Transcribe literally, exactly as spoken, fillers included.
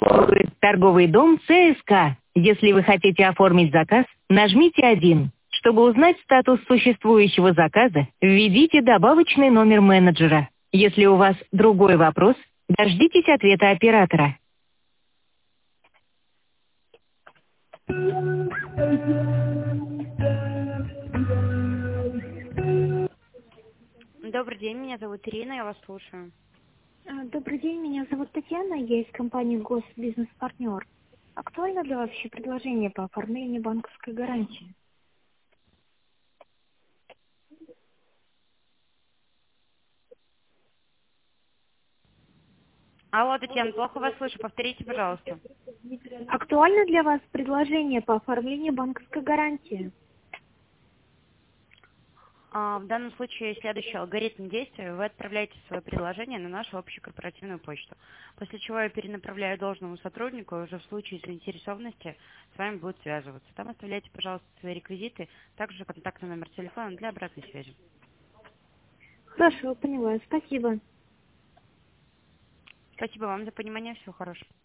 Торговый дом ЦСК. Если вы хотите оформить заказ, нажмите один. Чтобы узнать статус существующего заказа, введите добавочный номер менеджера. Если у вас другой вопрос, дождитесь ответа оператора. Добрый день, меня зовут Ирина, я вас слушаю. А, Добрый день, меня зовут Татьяна, я из компании Госбизнес-партнер. Актуально для вас вообще предложение по оформлению банковской гарантии? Алло, Татьяна, плохо вас слышу, повторите, пожалуйста. Актуально для вас предложение по оформлению банковской гарантии? А, в данном случае следующий алгоритм действия. Вы отправляете свое предложение на нашу общую корпоративную почту, после чего я перенаправляю должному сотруднику, и уже в случае заинтересованности с вами будут связываться. Там оставляйте, пожалуйста, свои реквизиты, также контактный номер телефона для обратной связи. Хорошо, поняла, спасибо. Спасибо вам за понимание, всего хорошего.